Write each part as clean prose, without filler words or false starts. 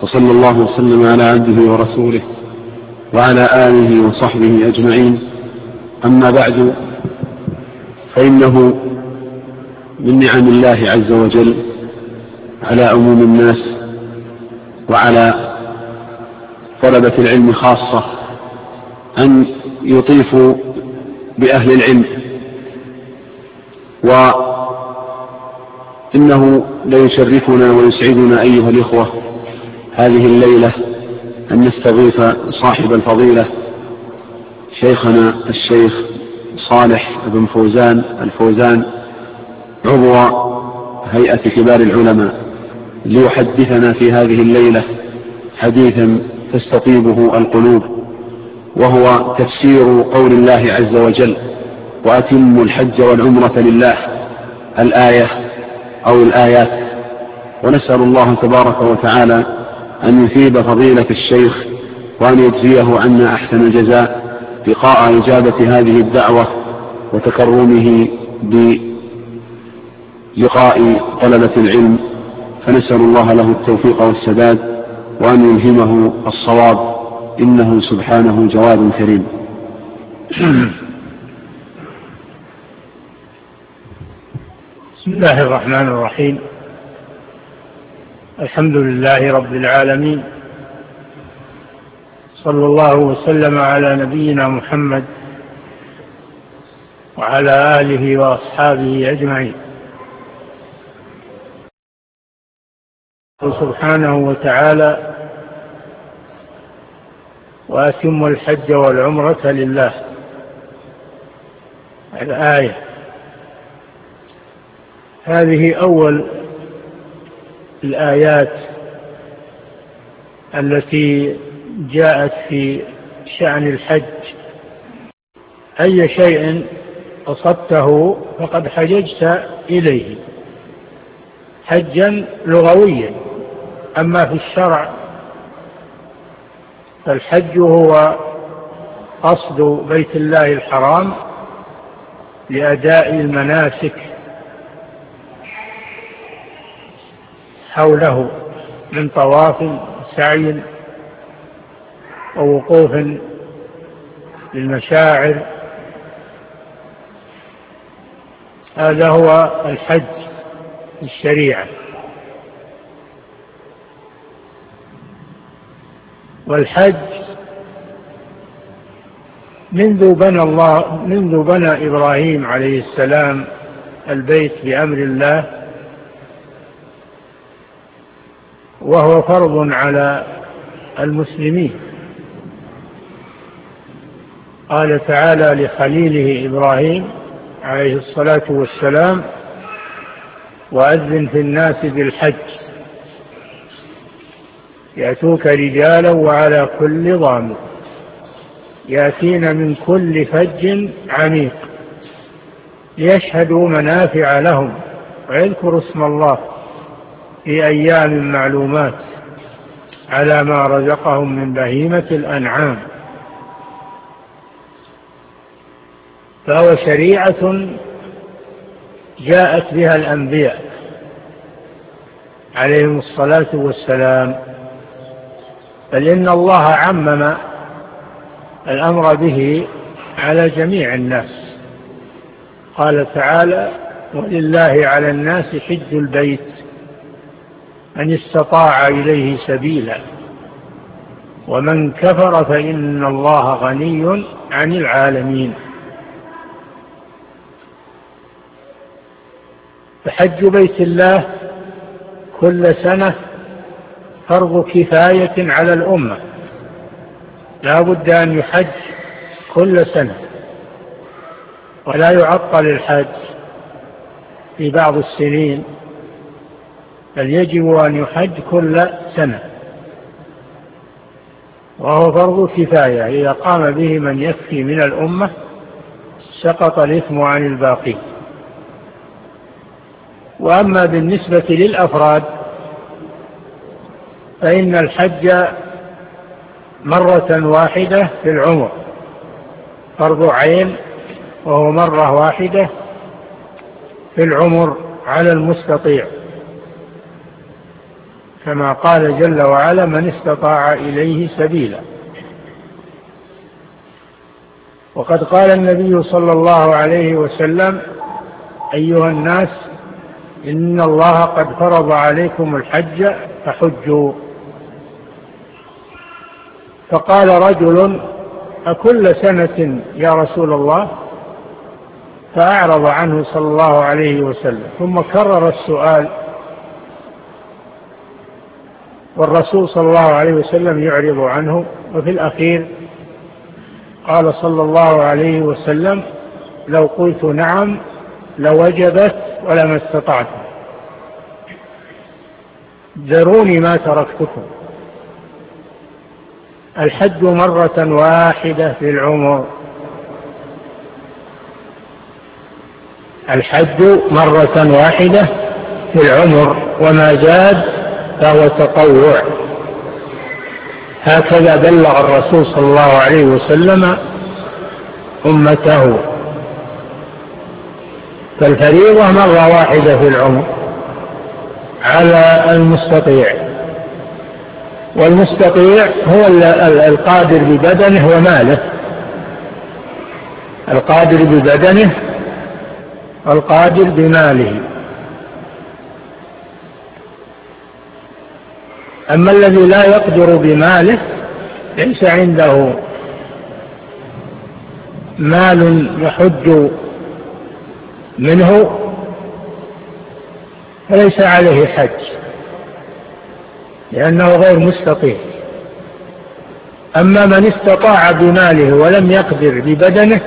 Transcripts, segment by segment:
وصلى الله وسلم على عبده ورسوله وعلى آله وصحبه أجمعين. أما بعد، فإنه من نعم الله عز وجل على عموم الناس وعلى طلبة العلم خاصة أن يطيفوا بأهل العلم، وإنه ليشرفنا ويسعدنا أيها الإخوة هذه الليلة أن نستضيف صاحب الفضيلة شيخنا الشيخ صالح بن فوزان الفوزان عضو هيئة كبار العلماء ليحدثنا في هذه الليلة حديثا تستطيبه القلوب، وهو تفسير قول الله عز وجل: وأتموا الحج والعمرة لله، الآية أو الآيات. ونسأل الله تبارك وتعالى أن يثيب فضيلة الشيخ وأن يجزيه عنا أحسن الجزاء لقاء إجابة هذه الدعوة وتكرمه بلقاء طلبة العلم، فنسأل الله له التوفيق والسداد وأن يلهمه الصواب، إنه سبحانه جواد كريم. بسم الله الرحمن الرحيم. الحمد لله رب العالمين، صلى الله وسلم على نبينا محمد وعلى آله وأصحابه أجمعين. سبحانه وتعالى: وأتموا الحج والعمرة لله، الآية. هذه أول الآيات التي جاءت في شأن الحج. أي شيء قصدته فقد حججت إليه حجا لغويا. أما في الشرع فالحج هو قصد بيت الله الحرام لأداء المناسك حوله من طواف سعي ووقوف للمشاعر. هذا هو الحج في الشريعة. والحج منذ بنى إبراهيم عليه السلام البيت بأمر الله، وهو فرض على المسلمين. قال تعالى لخليله إبراهيم عليه الصلاة والسلام: وأذن في الناس بالحج يأتوك رجالا وعلى كل ضامر يأتين من كل فج عميق ليشهدوا منافع لهم ويذكروا اسم الله في أيام معلومات على ما رزقهم من بهيمة الأنعام. فهو شريعة جاءت بها الأنبياء عليهم الصلاة والسلام، بل إن الله عمم الأمر به على جميع الناس. قال تعالى: ولله على الناس حج البيت من استطاع إليه سبيلا ومن كفر فإن الله غني عن العالمين. فحج بيت الله كل سنة فرض كفاية على الأمة، لا بد أن يحج كل سنة، ولا يعطل الحج في بعض السنين، بل يجب أن يحج كل سنة، وهو فرض كفاية. إذا قام به من يكفي من الأمة سقط الإثم عن الباقي. وأما بالنسبة للأفراد فإن الحج مرة واحدة في العمر، فرض عين، وهو مرة واحدة في العمر على المستطيع. كما قال جل وعلا: من استطاع إليه سبيلا. وقد قال النبي صلى الله عليه وسلم: أيها الناس، إن الله قد فرض عليكم الحج فحجوا. فقال رجل: أكل سنة يا رسول الله؟ فأعرض عنه صلى الله عليه وسلم، ثم كرر السؤال، والرسول صلى الله عليه وسلم يعرض عنه. وفي الأخير قال صلى الله عليه وسلم: لو قلت نعم لوجبت ولما استطعت، ذروني ما تركتكم. الحج مرة واحدة في العمر، الحج مرة واحدة في العمر، وما زاد فهو تطوع. هكذا بلغ الرسول صلى الله عليه وسلم أمته. فالفريضة مرة واحدة في العمر على المستطيع، والمستطيع هو القادر ببدنه وماله، القادر ببدنه والقادر بماله. أما الذي لا يقدر بماله، ليس عنده مال يحج منه، فليس عليه حج، لأنه غير مستطيع. أما من استطاع بماله ولم يقدر ببدنه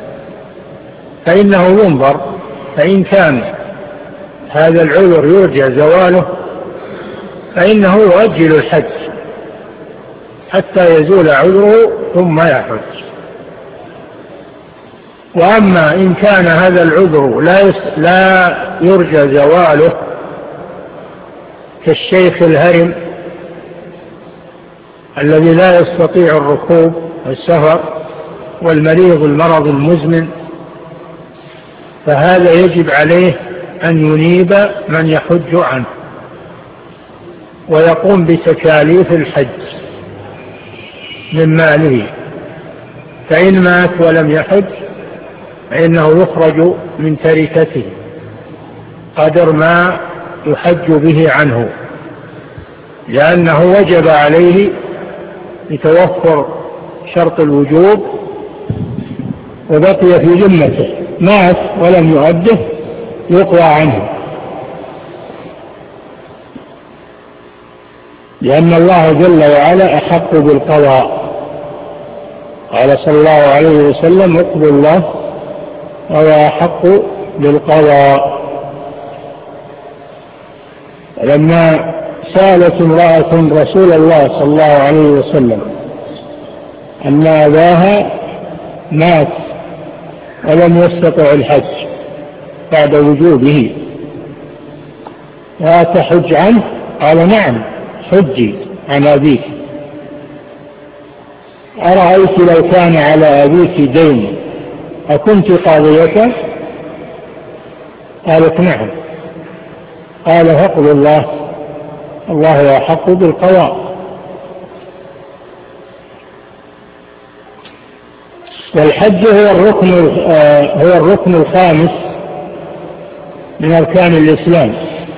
فإنه ينظر، فإن كان هذا العذر يرجى زواله فإنه يؤجل الحج حتى يزول عذره ثم يحج. وأما إن كان هذا العذر لا يرجى زواله، كالشيخ الهرم الذي لا يستطيع الركوب والسفر، والمريض المرض المزمن، فهذا يجب عليه أن ينيب من يحج عنه ويقوم بتكاليف الحج من ماله. فإن مات ولم يحج فإنه يخرج من تركته قدر ما يحج به عنه، لأنه وجب عليه لتوفر شرط الوجوب وبقي في ذمته، مات ولم يؤده يقضى عنه، لأن الله جل وعلا أحق بالقضاء. قال صلى الله عليه وسلم: اقضوا الله وهو أحق بالقضاء. لما سألت امرأة رسول الله صلى الله عليه وسلم أن أباها مات ولم يستطع الحج بعد وجوبه، وأتحج عنه؟ قال: نعم، حجي عن أبيك. أرأيت لو كان على أبيك دين أكنت قاضيته؟ قالت: نعم. قال: فاقض الله، الله أحق بالقضاء. والحج هو الركن الخامس من أركان الإسلام،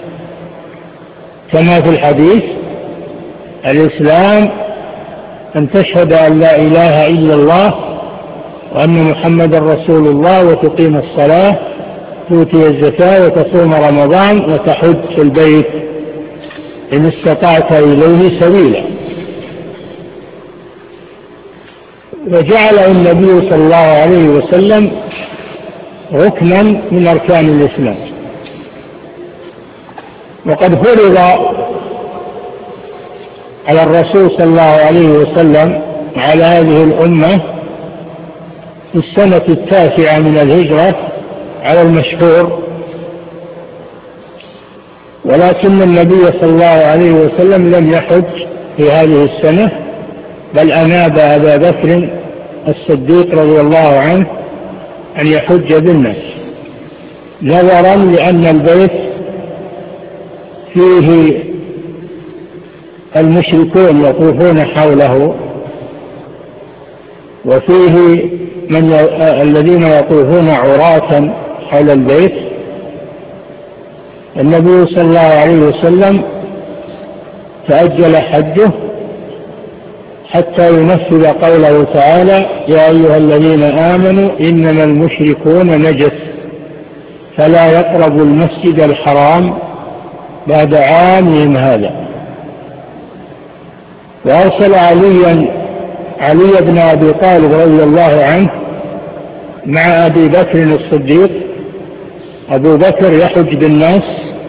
كما في الحديث: الإسلام أن تشهد أن لا إله إلا الله وأن محمد رسول الله، وتقيم الصلاة، تؤتي الزكاة، وتصوم رمضان، وتحج البيت إن استطعت إليه سبيلا. وجعل النبي صلى الله عليه وسلم ركنا من أركان الإسلام. وقد فرض على الرسول صلى الله عليه وسلم على هذه الأمة في السنة 9 من الهجرة على المشهور، ولكن النبي صلى الله عليه وسلم لم يحج في هذه السنة، بل أناب أبا بكر الصديق رضي الله عنه أن يحج بالناس، نظرا لأن البيت فيه المشركون يطوفون حوله، وفيه الذين يطوفون عراة حول البيت. النبي صلى الله عليه وسلم تأجل حجه حتى ينفذ قوله تعالى: يا أيها الذين آمنوا إنما المشركون نجس فلا يقربوا المسجد الحرام بعد عامهم هذا. وأرسل علي بن أبي طالب رضي الله عنه مع أبي بكر الصديق. أبو بكر يحج بالناس،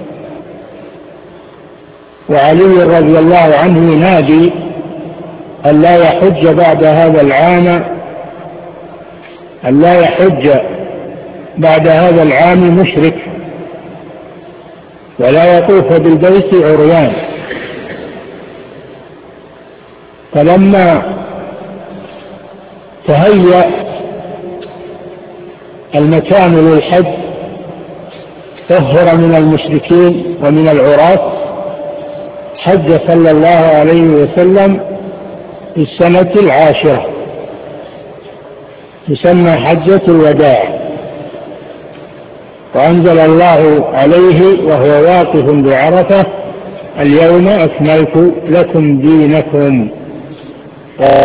وعلي رضي الله عنه ينادي أن لا يحج بعد هذا العام، أن لا يحج بعد هذا العام مشرك، ولا يطوف بالبيت عريان. فلما تهيأ المكان للحج طهر من المشركين ومن العراة، حج صلى الله عليه وسلم في السنة 10 تسمى حجة الوداع، وأنزل الله عليه وهو واقف بعرفة: اليوم أكملت لكم دينكم.